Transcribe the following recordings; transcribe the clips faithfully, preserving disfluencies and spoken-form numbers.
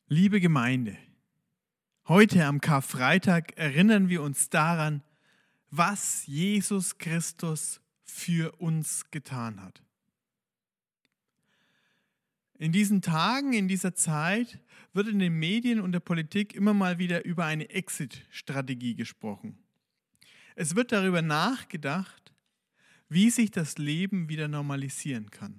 Liebe Gemeinde, heute am Karfreitag erinnern wir uns daran, was Jesus Christus für uns getan hat. In diesen Tagen, in dieser Zeit wird in den Medien und der Politik immer mal wieder über eine Exit-Strategie gesprochen. Es wird darüber nachgedacht, wie sich das Leben wieder normalisieren kann.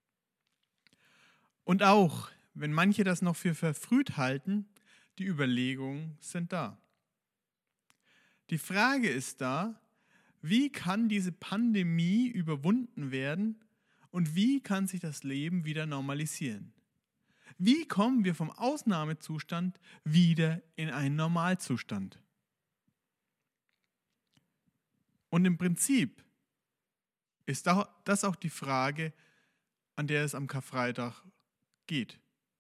Und auch, wenn manche das noch für verfrüht halten, die Überlegungen sind da. Die Frage ist da, wie kann diese Pandemie überwunden werden und wie kann sich das Leben wieder normalisieren? Wie kommen wir vom Ausnahmezustand wieder in einen Normalzustand? Und im Prinzip ist das auch die Frage, an der es am Karfreitag geht.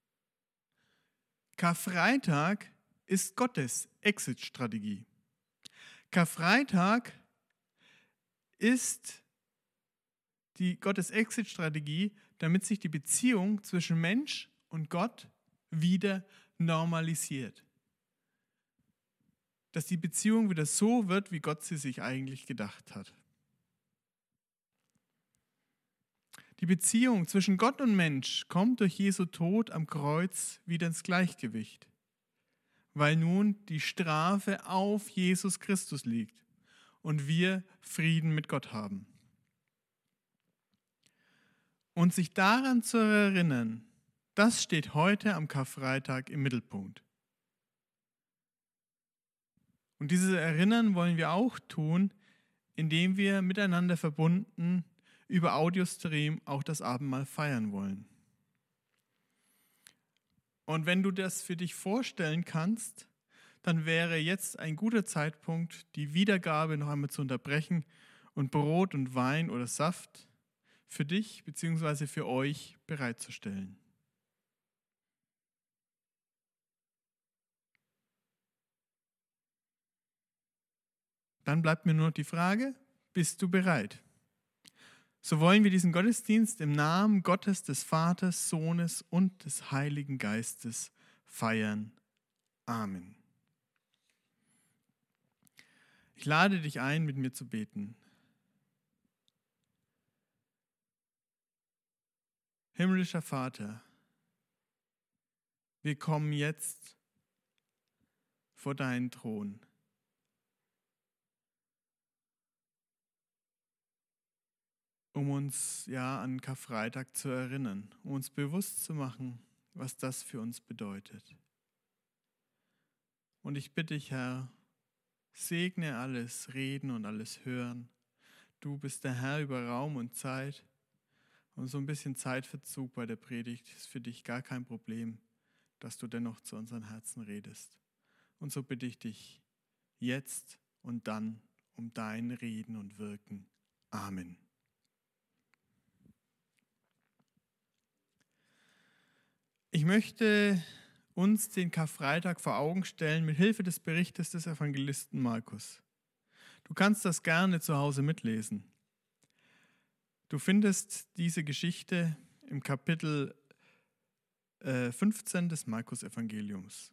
Karfreitag ist Gottes Exit-Strategie. Karfreitag ist die Gottes Exit-Strategie, damit sich die Beziehung zwischen Mensch und Gott wieder normalisiert. Dass die Beziehung wieder so wird, wie Gott sie sich eigentlich gedacht hat. Die Beziehung zwischen Gott und Mensch kommt durch Jesu Tod am Kreuz wieder ins Gleichgewicht, weil nun die Strafe auf Jesus Christus liegt und wir Frieden mit Gott haben. Und sich daran zu erinnern, das steht heute am Karfreitag im Mittelpunkt. Und dieses Erinnern wollen wir auch tun, indem wir miteinander verbunden über Audiostream auch das Abendmahl feiern wollen. Und wenn du das für dich vorstellen kannst, dann wäre jetzt ein guter Zeitpunkt, die Wiedergabe noch einmal zu unterbrechen und Brot und Wein oder Saft für dich bzw. für euch bereitzustellen. Dann bleibt mir nur noch die Frage, bist du bereit? So wollen wir diesen Gottesdienst im Namen Gottes, des Vaters, Sohnes und des Heiligen Geistes feiern. Amen. Ich lade dich ein, mit mir zu beten. Himmlischer Vater, wir kommen jetzt vor deinen Thron. Um uns ja an Karfreitag zu erinnern, um uns bewusst zu machen, was das für uns bedeutet. Und ich bitte dich, Herr, segne alles Reden und alles Hören. Du bist der Herr über Raum und Zeit. Und so ein bisschen Zeitverzug bei der Predigt ist für dich gar kein Problem, dass du dennoch zu unseren Herzen redest. Und so bitte ich dich jetzt und dann um dein Reden und Wirken. Amen. Ich möchte uns den Karfreitag vor Augen stellen mit Hilfe des Berichtes des Evangelisten Markus. Du kannst das gerne zu Hause mitlesen. Du findest diese Geschichte im Kapitel fünfzehn des Markus-Evangeliums.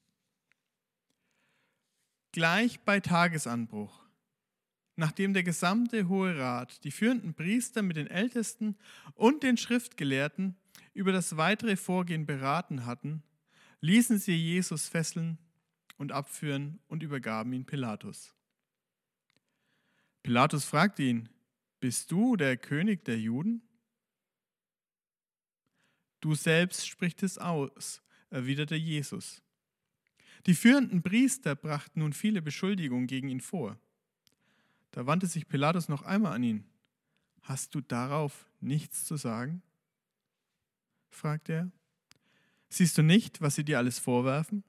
Gleich bei Tagesanbruch, nachdem der gesamte Hohe Rat, die führenden Priester mit den Ältesten und den Schriftgelehrten über das weitere Vorgehen beraten hatten, ließen sie Jesus fesseln und abführen und übergaben ihn Pilatus. Pilatus fragte ihn: Bist du der König der Juden? Du selbst sprichst es aus, erwiderte Jesus. Die führenden Priester brachten nun viele Beschuldigungen gegen ihn vor. Da wandte sich Pilatus noch einmal an ihn. Hast du darauf nichts zu sagen? Fragte er. Siehst du nicht, was sie dir alles vorwerfen?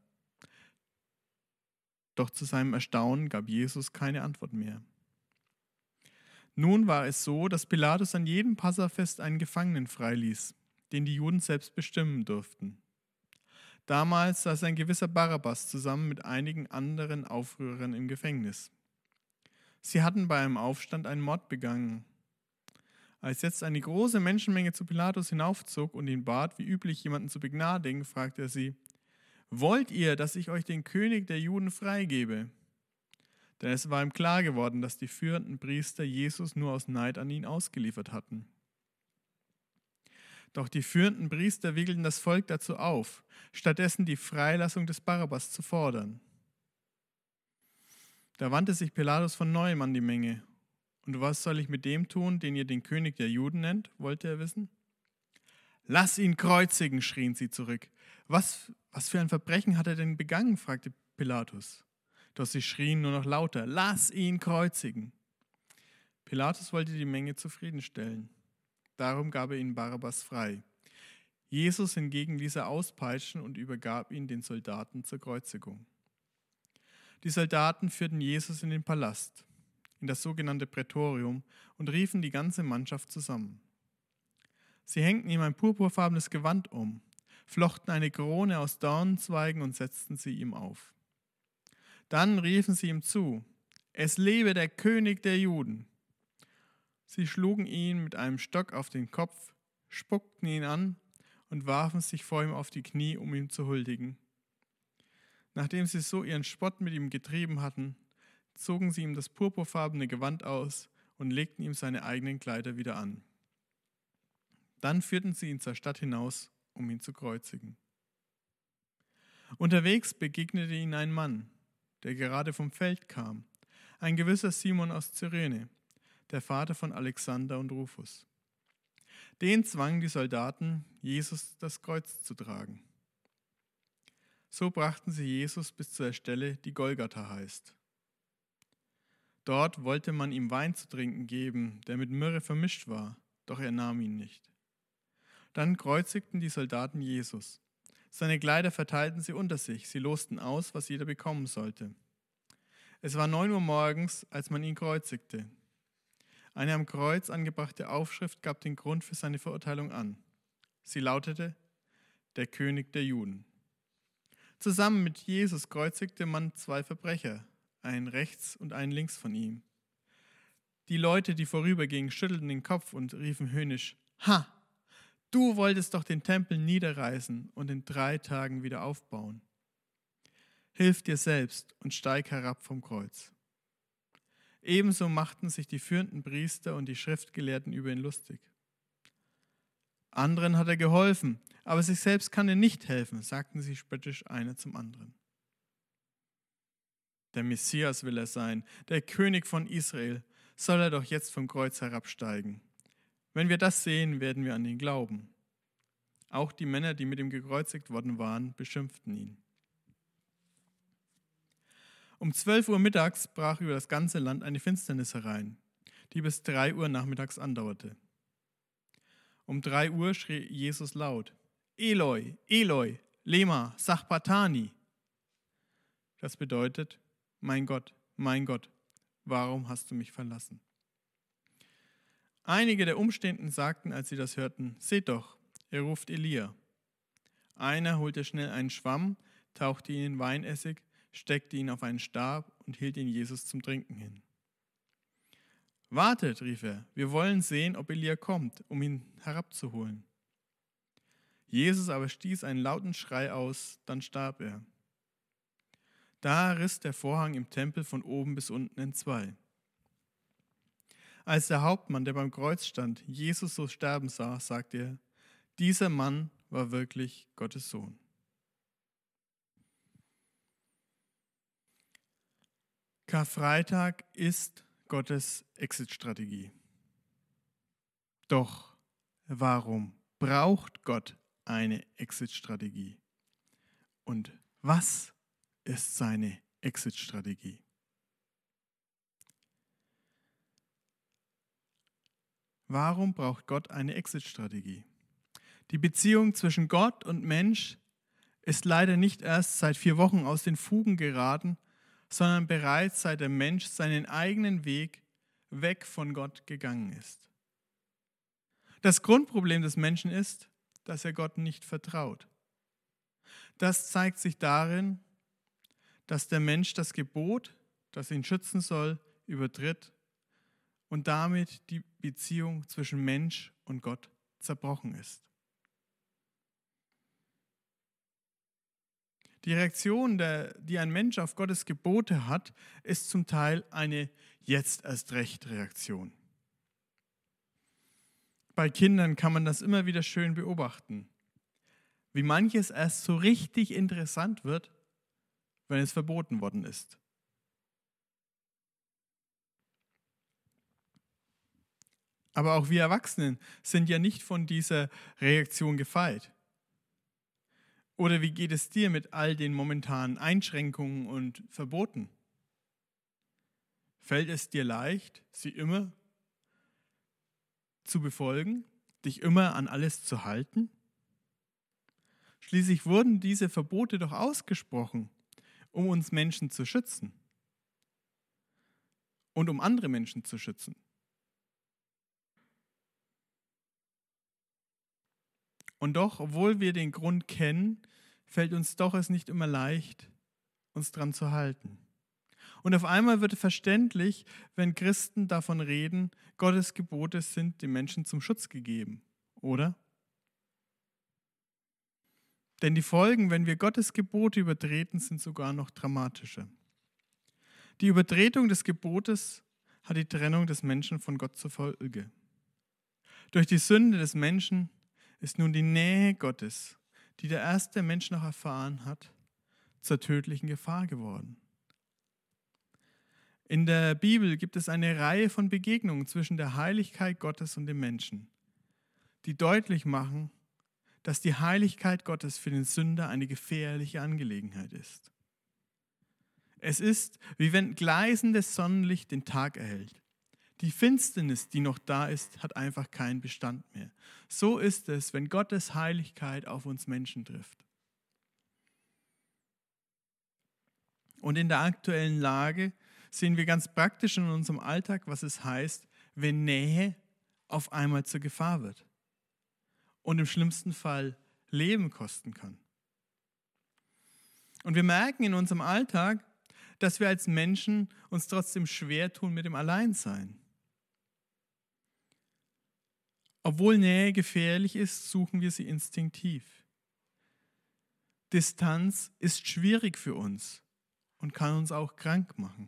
Doch zu seinem Erstaunen gab Jesus keine Antwort mehr. Nun war es so, dass Pilatus an jedem Passafest einen Gefangenen freiließ, den die Juden selbst bestimmen durften. Damals saß ein gewisser Barabbas zusammen mit einigen anderen Aufrührern im Gefängnis. Sie hatten bei einem Aufstand einen Mord begangen. Als jetzt eine große Menschenmenge zu Pilatus hinaufzog und ihn bat, wie üblich jemanden zu begnadigen, fragte er sie: wollt ihr, dass ich euch den König der Juden freigebe? Denn es war ihm klar geworden, dass die führenden Priester Jesus nur aus Neid an ihn ausgeliefert hatten. Doch die führenden Priester wiegelten das Volk dazu auf, stattdessen die Freilassung des Barabbas zu fordern. Da wandte sich Pilatus von neuem an die Menge. Und was soll ich mit dem tun, den ihr den König der Juden nennt, wollte er wissen. Lass ihn kreuzigen, schrien sie zurück. Was, was für ein Verbrechen hat er denn begangen, fragte Pilatus. Doch sie schrien nur noch lauter, lass ihn kreuzigen. Pilatus wollte die Menge zufriedenstellen. Darum gab er ihnen Barabbas frei. Jesus hingegen ließ er auspeitschen und übergab ihn den Soldaten zur Kreuzigung. Die Soldaten führten Jesus in den Palast, in das sogenannte Prätorium, und riefen die ganze Mannschaft zusammen. Sie hängten ihm ein purpurfarbenes Gewand um, flochten eine Krone aus Dornenzweigen und setzten sie ihm auf. Dann riefen sie ihm zu, es lebe der König der Juden. Sie schlugen ihn mit einem Stock auf den Kopf, spuckten ihn an und warfen sich vor ihm auf die Knie, um ihm zu huldigen. Nachdem sie so ihren Spott mit ihm getrieben hatten, zogen sie ihm das purpurfarbene Gewand aus und legten ihm seine eigenen Kleider wieder an. Dann führten sie ihn zur Stadt hinaus, um ihn zu kreuzigen. Unterwegs begegnete ihnen ein Mann, der gerade vom Feld kam, ein gewisser Simon aus Cyrene, der Vater von Alexander und Rufus. Den zwangen die Soldaten, Jesus das Kreuz zu tragen. So brachten sie Jesus bis zur Stelle, die Golgatha heißt. Dort wollte man ihm Wein zu trinken geben, der mit Myrrhe vermischt war, doch er nahm ihn nicht. Dann kreuzigten die Soldaten Jesus. Seine Kleider verteilten sie unter sich, sie losten aus, was jeder bekommen sollte. Es war neun Uhr morgens, als man ihn kreuzigte. Eine am Kreuz angebrachte Aufschrift gab den Grund für seine Verurteilung an. Sie lautete, der König der Juden. Zusammen mit Jesus kreuzigte man zwei Verbrecher, einen rechts und einen links von ihm. Die Leute, die vorübergingen, schüttelten den Kopf und riefen höhnisch, Ha! Du wolltest doch den Tempel niederreißen und in drei Tagen wieder aufbauen. Hilf dir selbst und steig herab vom Kreuz. Ebenso machten sich die führenden Priester und die Schriftgelehrten über ihn lustig. Anderen hat er geholfen, aber sich selbst kann er nicht helfen, sagten sie spöttisch einer zum anderen. Der Messias will er sein, der König von Israel, soll er doch jetzt vom Kreuz herabsteigen. Wenn wir das sehen, werden wir an ihn glauben. Auch die Männer, die mit ihm gekreuzigt worden waren, beschimpften ihn. Um zwölf Uhr mittags brach über das ganze Land eine Finsternis herein, die bis drei Uhr nachmittags andauerte. Um drei Uhr schrie Jesus laut, Eloi, Eloi, lema sabachthani. Das bedeutet, mein Gott, mein Gott, warum hast du mich verlassen? Einige der Umstehenden sagten, als sie das hörten, seht doch, er ruft Elia. Einer holte schnell einen Schwamm, tauchte ihn in Weinessig, steckte ihn auf einen Stab und hielt ihn Jesus zum Trinken hin. Wartet, rief er, wir wollen sehen, ob Elia kommt, um ihn herabzuholen. Jesus aber stieß einen lauten Schrei aus, dann starb er. Da riss der Vorhang im Tempel von oben bis unten entzwei. Als der Hauptmann, der beim Kreuz stand, Jesus so sterben sah, sagte er, dieser Mann war wirklich Gottes Sohn. Karfreitag ist Gottes Exit-Strategie. Doch warum braucht Gott eine Exit-Strategie? Und was ist seine Exit-Strategie? Warum braucht Gott eine Exit-Strategie? Die Beziehung zwischen Gott und Mensch ist leider nicht erst seit vier Wochen aus den Fugen geraten, sondern bereits seit der Mensch seinen eigenen Weg weg von Gott gegangen ist. Das Grundproblem des Menschen ist, dass er Gott nicht vertraut. Das zeigt sich darin, dass der Mensch das Gebot, das ihn schützen soll, übertritt und damit die Beziehung zwischen Mensch und Gott zerbrochen ist. Die Reaktion, der, die ein Mensch auf Gottes Gebote hat, ist zum Teil eine jetzt erst recht Reaktion. Bei Kindern kann man das immer wieder schön beobachten, wie manches erst so richtig interessant wird, wenn es verboten worden ist. Aber auch wir Erwachsenen sind ja nicht von dieser Reaktion gefeit. Oder wie geht es dir mit all den momentanen Einschränkungen und Verboten? Fällt es dir leicht, sie immer zu befolgen, dich immer an alles zu halten? Schließlich wurden diese Verbote doch ausgesprochen, um uns Menschen zu schützen und um andere Menschen zu schützen. Und doch, obwohl wir den Grund kennen, fällt uns doch es nicht immer leicht, uns dran zu halten. Und auf einmal wird verständlich, wenn Christen davon reden, Gottes Gebote sind den Menschen zum Schutz gegeben, oder? Denn die Folgen, wenn wir Gottes Gebote übertreten, sind sogar noch dramatischer. Die Übertretung des Gebotes hat die Trennung des Menschen von Gott zur Folge. Durch die Sünde des Menschen ist nun die Nähe Gottes, die der erste Mensch noch erfahren hat, zur tödlichen Gefahr geworden. In der Bibel gibt es eine Reihe von Begegnungen zwischen der Heiligkeit Gottes und dem Menschen, die deutlich machen, dass die Heiligkeit Gottes für den Sünder eine gefährliche Angelegenheit ist. Es ist, wie wenn gleißendes Sonnenlicht den Tag erhellt. Die Finsternis, die noch da ist, hat einfach keinen Bestand mehr. So ist es, wenn Gottes Heiligkeit auf uns Menschen trifft. Und in der aktuellen Lage sehen wir ganz praktisch in unserem Alltag, was es heißt, wenn Nähe auf einmal zur Gefahr wird und im schlimmsten Fall Leben kosten kann. Und wir merken in unserem Alltag, dass wir als Menschen uns trotzdem schwer tun mit dem Alleinsein. Obwohl Nähe gefährlich ist, suchen wir sie instinktiv. Distanz ist schwierig für uns und kann uns auch krank machen.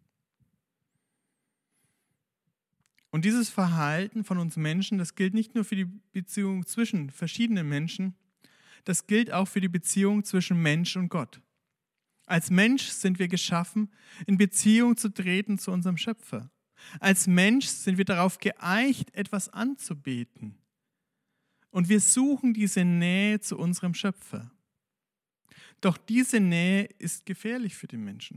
Und dieses Verhalten von uns Menschen, das gilt nicht nur für die Beziehung zwischen verschiedenen Menschen, das gilt auch für die Beziehung zwischen Mensch und Gott. Als Mensch sind wir geschaffen, in Beziehung zu treten zu unserem Schöpfer. Als Mensch sind wir darauf geeicht, etwas anzubeten. Und wir suchen diese Nähe zu unserem Schöpfer. Doch diese Nähe ist gefährlich für den Menschen.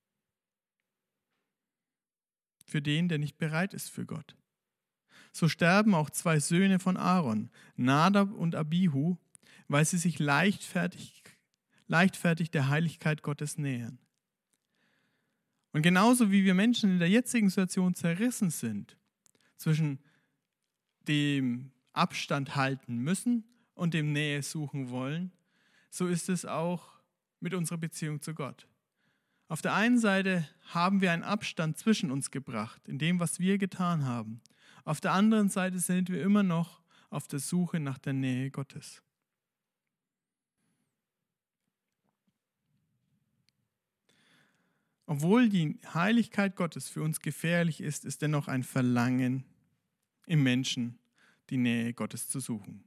Für den, der nicht bereit ist für Gott. So sterben auch zwei Söhne von Aaron, Nadab und Abihu, weil sie sich leichtfertig, leichtfertig der Heiligkeit Gottes nähern. Und genauso wie wir Menschen in der jetzigen Situation zerrissen sind, zwischen dem Abstand halten müssen und dem Nähe suchen wollen, so ist es auch mit unserer Beziehung zu Gott. Auf der einen Seite haben wir einen Abstand zwischen uns gebracht, in dem, was wir getan haben. Auf der anderen Seite sind wir immer noch auf der Suche nach der Nähe Gottes. Obwohl die Heiligkeit Gottes für uns gefährlich ist, ist dennoch ein Verlangen im Menschen, die Nähe Gottes zu suchen.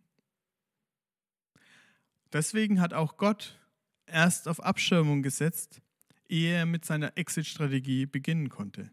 Deswegen hat auch Gott erst auf Abschirmung gesetzt, ehe er mit seiner Exit-Strategie beginnen konnte.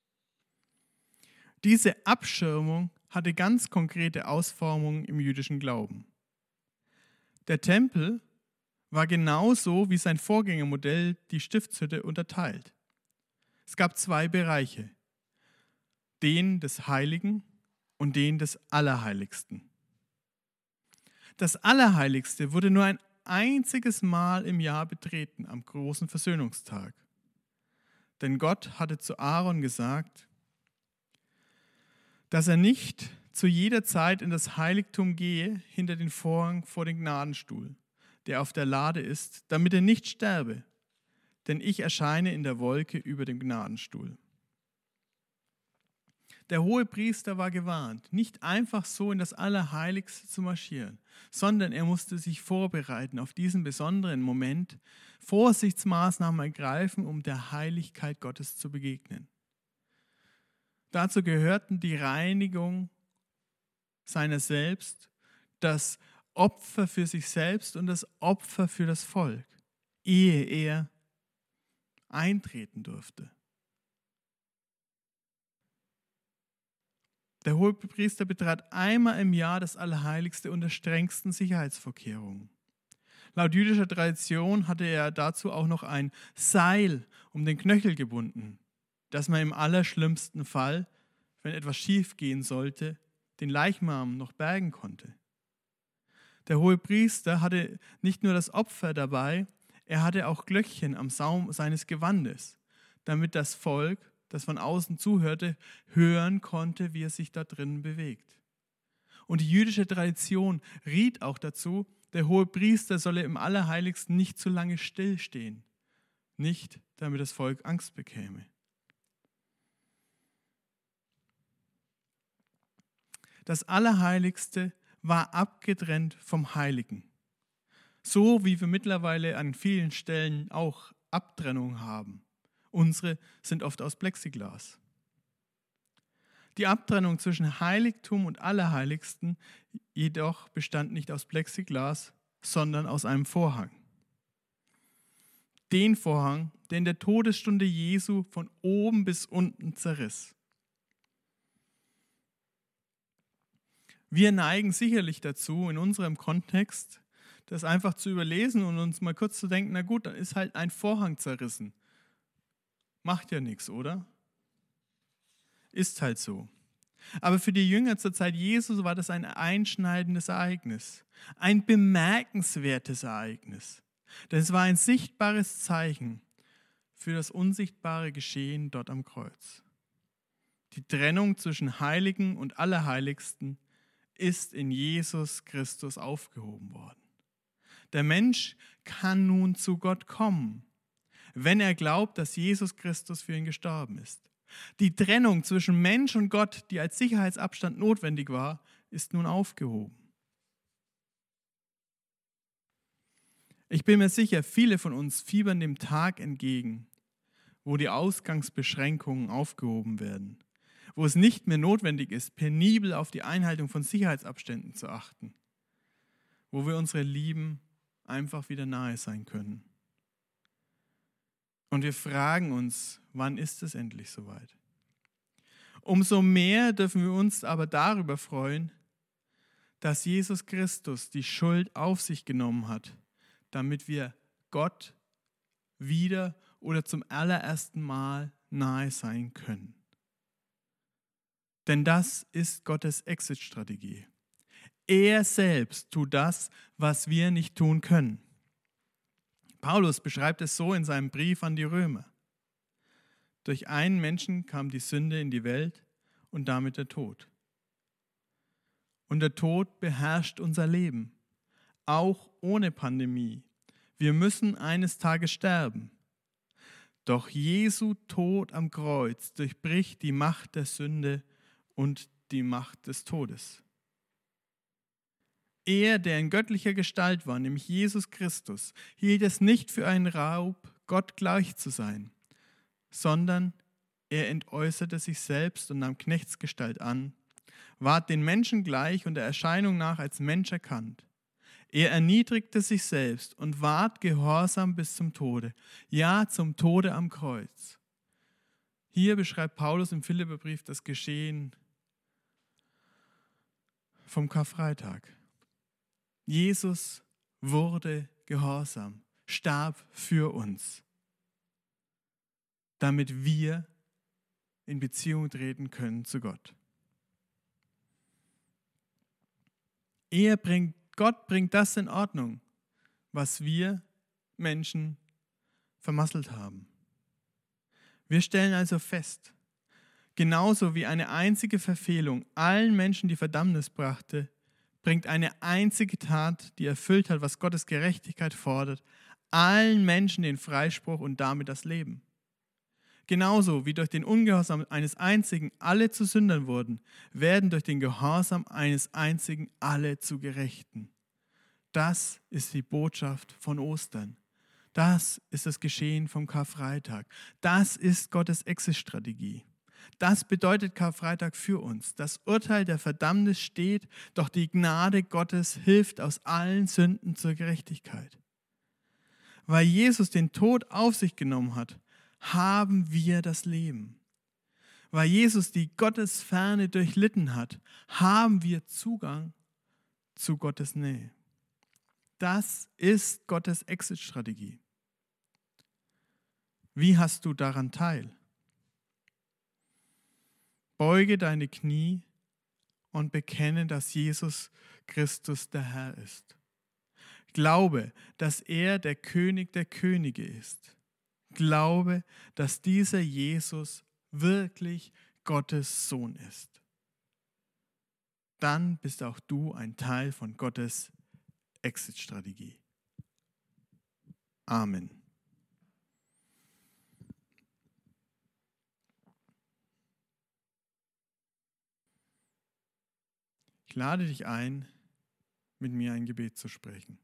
Diese Abschirmung hatte ganz konkrete Ausformungen im jüdischen Glauben. Der Tempel war genauso wie sein Vorgängermodell die Stiftshütte unterteilt. Es gab zwei Bereiche, den des Heiligen und den des Allerheiligsten. Das Allerheiligste wurde nur ein einziges Mal im Jahr betreten, am großen Versöhnungstag. Denn Gott hatte zu Aaron gesagt, dass er nicht zu jeder Zeit in das Heiligtum gehe, hinter den Vorhang vor den Gnadenstuhl, der auf der Lade ist, damit er nicht sterbe, denn ich erscheine in der Wolke über dem Gnadenstuhl. Der Hohepriester war gewarnt, nicht einfach so in das Allerheiligste zu marschieren, sondern er musste sich vorbereiten auf diesen besonderen Moment, Vorsichtsmaßnahmen ergreifen, um der Heiligkeit Gottes zu begegnen. Dazu gehörten die Reinigung seiner selbst, das Opfer für sich selbst und das Opfer für das Volk, ehe er eintreten durfte. Der Hohepriester betrat einmal im Jahr das Allerheiligste unter strengsten Sicherheitsvorkehrungen. Laut jüdischer Tradition hatte er dazu auch noch ein Seil um den Knöchel gebunden, dass man im allerschlimmsten Fall, wenn etwas schief gehen sollte, den Leichnam noch bergen konnte. Der Hohepriester hatte nicht nur das Opfer dabei, er hatte auch Glöckchen am Saum seines Gewandes, damit das Volk, das von außen zuhörte, hören konnte, wie er sich da drinnen bewegt. Und die jüdische Tradition riet auch dazu, der Hohepriester solle im Allerheiligsten nicht zu lange stillstehen, nicht damit das Volk Angst bekäme. Das Allerheiligste war abgetrennt vom Heiligen. So wie wir mittlerweile an vielen Stellen auch Abtrennung haben. Unsere sind oft aus Plexiglas. Die Abtrennung zwischen Heiligtum und Allerheiligsten jedoch bestand nicht aus Plexiglas, sondern aus einem Vorhang. Den Vorhang, der in der Todesstunde Jesu von oben bis unten zerriss. Wir neigen sicherlich dazu, in unserem Kontext, das einfach zu überlesen und uns mal kurz zu denken, na gut, dann ist halt ein Vorhang zerrissen. Macht ja nichts, oder? Ist halt so. Aber für die Jünger zur Zeit Jesu war das ein einschneidendes Ereignis, ein bemerkenswertes Ereignis. Denn es war ein sichtbares Zeichen für das unsichtbare Geschehen dort am Kreuz. Die Trennung zwischen Heiligen und Allerheiligsten ist in Jesus Christus aufgehoben worden. Der Mensch kann nun zu Gott kommen, wenn er glaubt, dass Jesus Christus für ihn gestorben ist. Die Trennung zwischen Mensch und Gott, die als Sicherheitsabstand notwendig war, ist nun aufgehoben. Ich bin mir sicher, viele von uns fiebern dem Tag entgegen, wo die Ausgangsbeschränkungen aufgehoben werden, wo es nicht mehr notwendig ist, penibel auf die Einhaltung von Sicherheitsabständen zu achten, wo wir unsere Lieben einfach wieder nahe sein können. Und wir fragen uns, wann ist es endlich soweit? Umso mehr dürfen wir uns aber darüber freuen, dass Jesus Christus die Schuld auf sich genommen hat, damit wir Gott wieder oder zum allerersten Mal nahe sein können. Denn das ist Gottes Exit-Strategie. Er selbst tut das, was wir nicht tun können. Paulus beschreibt es so in seinem Brief an die Römer. Durch einen Menschen kam die Sünde in die Welt und damit der Tod. Und der Tod beherrscht unser Leben, auch ohne Pandemie. Wir müssen eines Tages sterben. Doch Jesu Tod am Kreuz durchbricht die Macht der Sünde und die Macht des Todes. Er, der in göttlicher Gestalt war, nämlich Jesus Christus, hielt es nicht für einen Raub, Gott gleich zu sein, sondern er entäußerte sich selbst und nahm Knechtsgestalt an, ward den Menschen gleich und der Erscheinung nach als Mensch erkannt. Er erniedrigte sich selbst und ward gehorsam bis zum Tode, ja, zum Tode am Kreuz. Hier beschreibt Paulus im Philipperbrief das Geschehen vom Karfreitag. Jesus wurde gehorsam, starb für uns, damit wir in Beziehung treten können zu Gott. Er bringt, Gott bringt das in Ordnung, was wir Menschen vermasselt haben. Wir stellen also fest, genauso wie eine einzige Verfehlung allen Menschen die Verdammnis brachte, bringt eine einzige Tat, die erfüllt hat, was Gottes Gerechtigkeit fordert, allen Menschen den Freispruch und damit das Leben. Genauso wie durch den Ungehorsam eines Einzigen alle zu Sündern wurden, werden durch den Gehorsam eines Einzigen alle zu Gerechten. Das ist die Botschaft von Ostern. Das ist das Geschehen vom Karfreitag. Das ist Gottes Exit-Strategie. Das bedeutet Karfreitag für uns. Das Urteil der Verdammnis steht, doch die Gnade Gottes hilft aus allen Sünden zur Gerechtigkeit. Weil Jesus den Tod auf sich genommen hat, haben wir das Leben. Weil Jesus die Gottesferne durchlitten hat, haben wir Zugang zu Gottes Nähe. Das ist Gottes Exit-Strategie. Wie hast du daran teil? Beuge deine Knie und bekenne, dass Jesus Christus der Herr ist. Glaube, dass er der König der Könige ist. Glaube, dass dieser Jesus wirklich Gottes Sohn ist. Dann bist auch du ein Teil von Gottes Exit-Strategie. Amen. Ich lade dich ein, mit mir ein Gebet zu sprechen.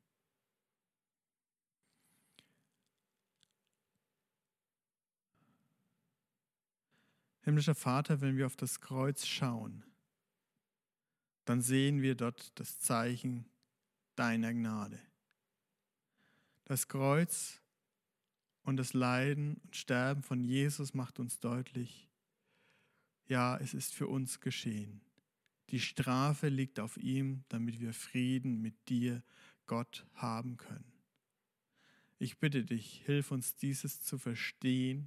Himmlischer Vater, wenn wir auf das Kreuz schauen, dann sehen wir dort das Zeichen deiner Gnade. Das Kreuz und das Leiden und Sterben von Jesus macht uns deutlich, ja, es ist für uns geschehen. Die Strafe liegt auf ihm, damit wir Frieden mit dir, Gott, haben können. Ich bitte dich, hilf uns dieses zu verstehen,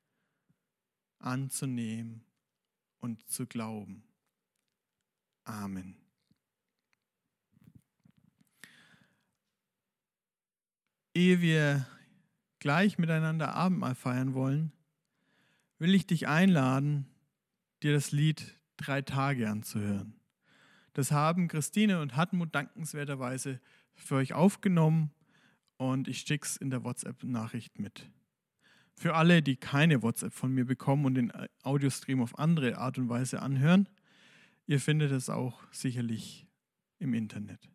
anzunehmen und zu glauben. Amen. Ehe wir gleich miteinander Abendmahl feiern wollen, will ich dich einladen, dir das Lied Drei Tage anzuhören. Das haben Christine und Hartmut dankenswerterweise für euch aufgenommen und ich schicke es in der WhatsApp-Nachricht mit. Für alle, die keine WhatsApp von mir bekommen und den Audiostream auf andere Art und Weise anhören, ihr findet es auch sicherlich im Internet.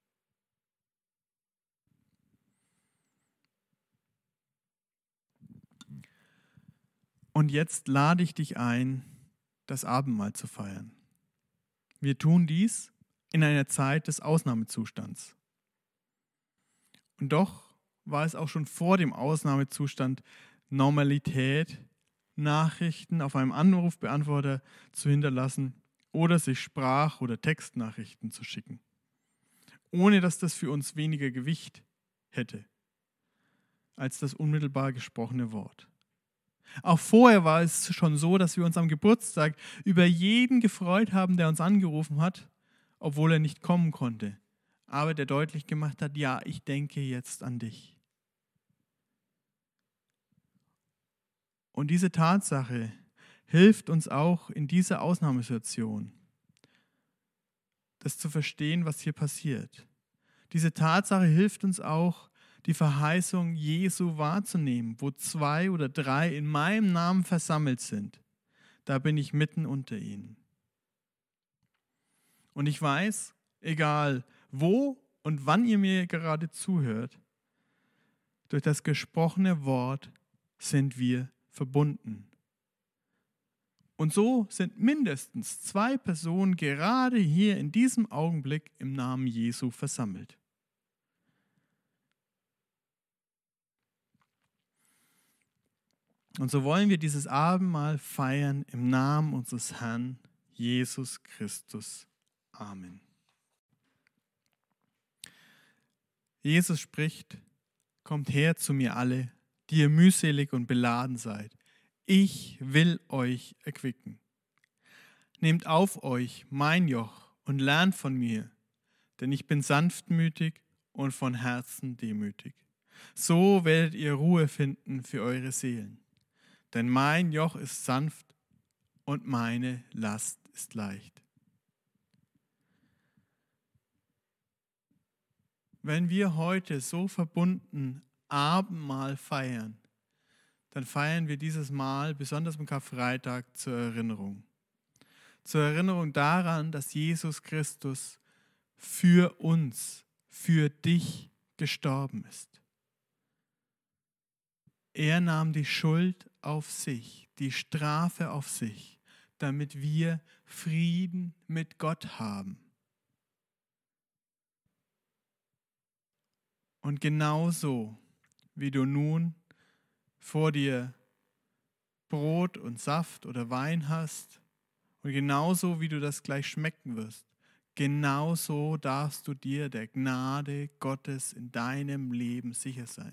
Und jetzt lade ich dich ein, das Abendmahl zu feiern. Wir tun dies in einer Zeit des Ausnahmezustands. Und doch war es auch schon vor dem Ausnahmezustand Normalität, Nachrichten auf einem Anrufbeantworter zu hinterlassen oder sich Sprach- oder Textnachrichten zu schicken, ohne dass das für uns weniger Gewicht hätte als das unmittelbar gesprochene Wort. Auch vorher war es schon so, dass wir uns am Geburtstag über jeden gefreut haben, der uns angerufen hat, obwohl er nicht kommen konnte, aber der deutlich gemacht hat, ja, ich denke jetzt an dich. Und diese Tatsache hilft uns auch in dieser Ausnahmesituation, das zu verstehen, was hier passiert. Diese Tatsache hilft uns auch, die Verheißung Jesu wahrzunehmen, wo zwei oder drei in meinem Namen versammelt sind. Da bin ich mitten unter ihnen. Und ich weiß, egal wo und wann ihr mir gerade zuhört, durch das gesprochene Wort sind wir verbunden. Und so sind mindestens zwei Personen gerade hier in diesem Augenblick im Namen Jesu versammelt. Und so wollen wir dieses Abendmahl feiern im Namen unseres Herrn Jesus Christus. Amen. Jesus spricht: Kommt her zu mir alle, die ihr mühselig und beladen seid. Ich will euch erquicken. Nehmt auf euch mein Joch und lernt von mir, denn ich bin sanftmütig und von Herzen demütig. So werdet ihr Ruhe finden für eure Seelen. Denn mein Joch ist sanft und meine Last ist leicht. Wenn wir heute so verbunden Abendmahl feiern, dann feiern wir dieses Mahl, besonders am Karfreitag, zur Erinnerung. Zur Erinnerung daran, dass Jesus Christus für uns, für dich gestorben ist. Er nahm die Schuld auf sich, die Strafe auf sich, damit wir Frieden mit Gott haben. Und genauso, wie du nun vor dir Brot und Saft oder Wein hast und genauso, wie du das gleich schmecken wirst, genauso darfst du dir der Gnade Gottes in deinem Leben sicher sein.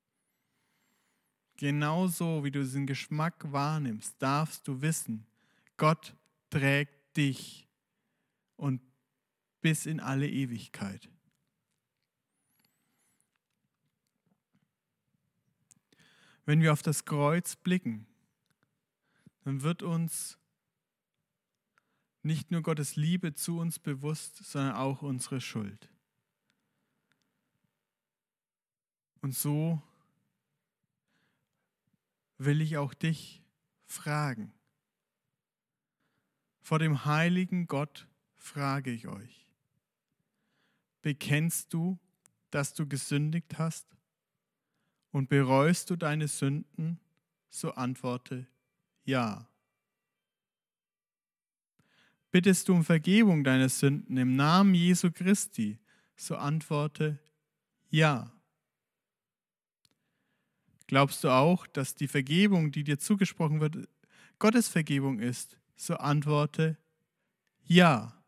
Genauso, wie du diesen Geschmack wahrnimmst, darfst du wissen, Gott trägt dich und bis in alle Ewigkeit. Wenn wir auf das Kreuz blicken, dann wird uns nicht nur Gottes Liebe zu uns bewusst, sondern auch unsere Schuld. Und so will ich auch dich fragen. Vor dem heiligen Gott frage ich euch: Bekennst du, dass du gesündigt hast? Und bereust du deine Sünden? So antworte ja. Bittest du um Vergebung deiner Sünden im Namen Jesu Christi? So antworte ja. Glaubst du auch, dass die Vergebung, die dir zugesprochen wird, Gottes Vergebung ist? So antworte ja.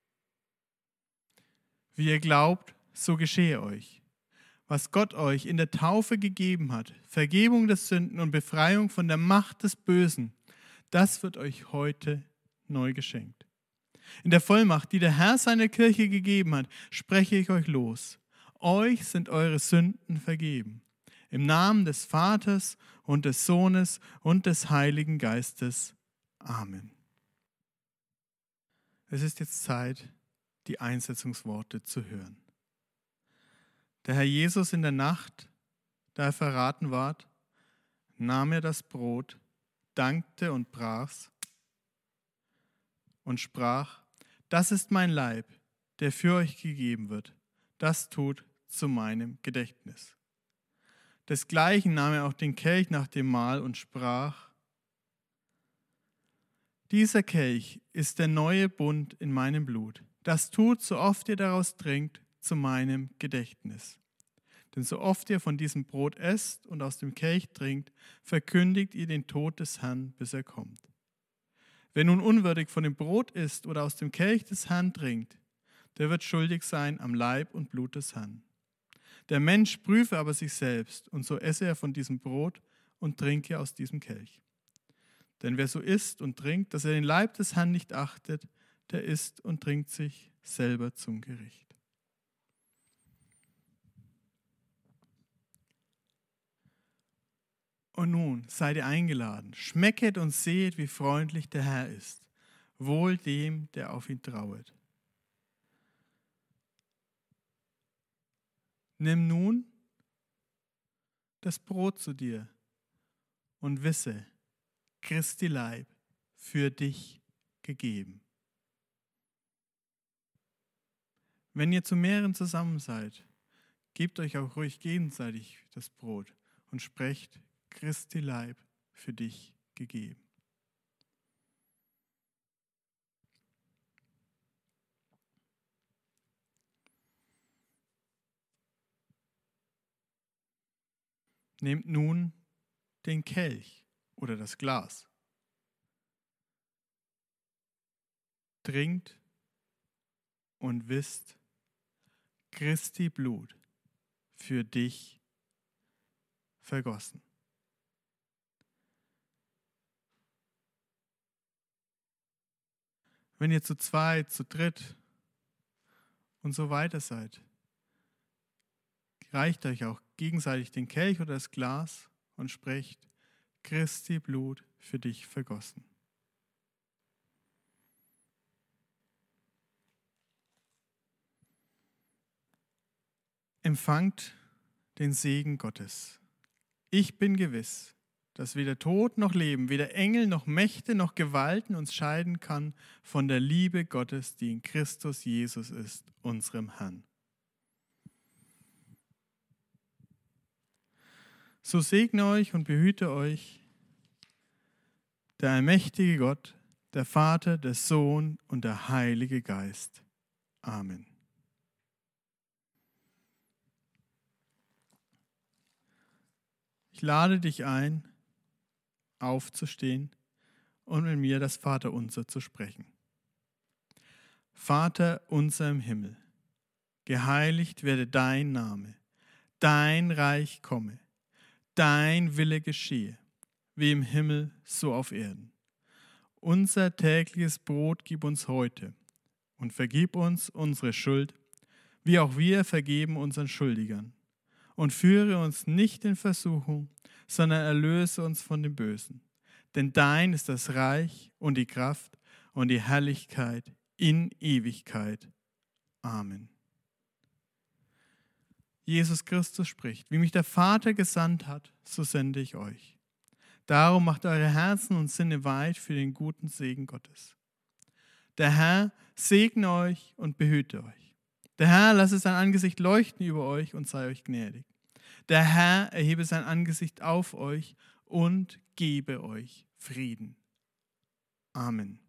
Wie ihr glaubt, so geschehe euch. Was Gott euch in der Taufe gegeben hat, Vergebung der Sünden und Befreiung von der Macht des Bösen, das wird euch heute neu geschenkt. In der Vollmacht, die der Herr seiner Kirche gegeben hat, spreche ich euch los. Euch sind eure Sünden vergeben. Im Namen des Vaters und des Sohnes und des Heiligen Geistes. Amen. Es ist jetzt Zeit, die Einsetzungsworte zu hören. Der Herr Jesus in der Nacht, da er verraten ward, nahm er das Brot, dankte und brach's und sprach: Das ist mein Leib, der für euch gegeben wird. Das tut zu meinem Gedächtnis. Desgleichen nahm er auch den Kelch nach dem Mahl und sprach: Dieser Kelch ist der neue Bund in meinem Blut. Das tut, so oft ihr daraus trinkt, zu meinem Gedächtnis. Denn so oft ihr von diesem Brot esst und aus dem Kelch trinkt, verkündigt ihr den Tod des Herrn, bis er kommt. Wer nun unwürdig von dem Brot isst oder aus dem Kelch des Herrn trinkt, der wird schuldig sein am Leib und Blut des Herrn. Der Mensch prüfe aber sich selbst, und so esse er von diesem Brot und trinke aus diesem Kelch. Denn wer so isst und trinkt, dass er den Leib des Herrn nicht achtet, der isst und trinkt sich selber zum Gericht. Und nun seid ihr eingeladen, schmecket und seht, wie freundlich der Herr ist, wohl dem, der auf ihn trauet. Nimm nun das Brot zu dir und wisse, Christi Leib für dich gegeben. Wenn ihr zu mehreren zusammen seid, gebt euch auch ruhig gegenseitig das Brot und sprecht: Christi Leib für dich gegeben. Nehmt nun den Kelch oder das Glas. Trinkt und wisst, Christi Blut für dich vergossen. Wenn ihr zu zweit, zu dritt und so weiter seid, reicht euch auch gegenseitig den Kelch oder das Glas und sprecht: Christi Blut für dich vergossen. Empfangt den Segen Gottes. Ich bin gewiss, dass weder Tod noch Leben, weder Engel noch Mächte noch Gewalten uns scheiden kann von der Liebe Gottes, die in Christus Jesus ist, unserem Herrn. So segne euch und behüte euch der allmächtige Gott, der Vater, der Sohn und der Heilige Geist. Amen. Ich lade dich ein, aufzustehen und mit mir das Vaterunser zu sprechen. Vater unser im Himmel, geheiligt werde dein Name, dein Reich komme, dein Wille geschehe, wie im Himmel, so auf Erden. Unser tägliches Brot gib uns heute und vergib uns unsere Schuld, wie auch wir vergeben unseren Schuldigern. Und führe uns nicht in Versuchung, sondern erlöse uns von dem Bösen. Denn dein ist das Reich und die Kraft und die Herrlichkeit in Ewigkeit. Amen. Jesus Christus spricht: Wie mich der Vater gesandt hat, so sende ich euch. Darum macht eure Herzen und Sinne weit für den guten Segen Gottes. Der Herr segne euch und behüte euch. Der Herr lasse sein Angesicht leuchten über euch und sei euch gnädig. Der Herr erhebe sein Angesicht auf euch und gebe euch Frieden. Amen.